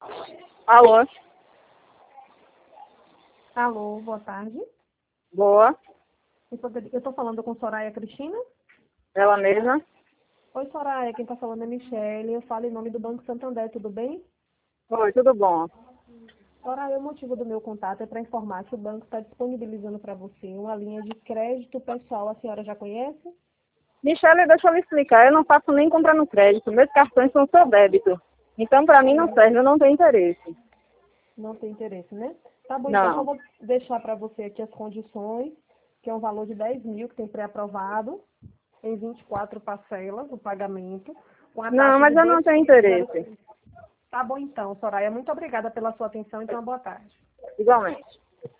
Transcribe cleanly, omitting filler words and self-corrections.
Alô? Alô, boa tarde. Boa. Eu estou falando com Soraya Cristina. Ela mesma? Oi, Soraya, quem está falando é Michele. Eu falo em nome do Banco Santander, tudo bem? Oi, tudo bom? Soraya, o motivo do meu contato é para informar que o banco está disponibilizando para você uma linha de crédito pessoal. A senhora já conhece? Michele, deixa eu lhe explicar. Eu não faço nem compra no crédito. Meus cartões são só débito. Então, para mim, não serve. Eu não tenho interesse. Não tem interesse, né? Tá bom, então só Não. vou deixar para você aqui as condições, que é um valor de 10 mil, que tem pré-aprovado, em 24 parcelas, o pagamento, com a Não, taxa mas de eu não tenho interesse. 2,05. Tá bom então, Soraya. Muito obrigada pela sua atenção e tenha uma boa tarde. Igualmente.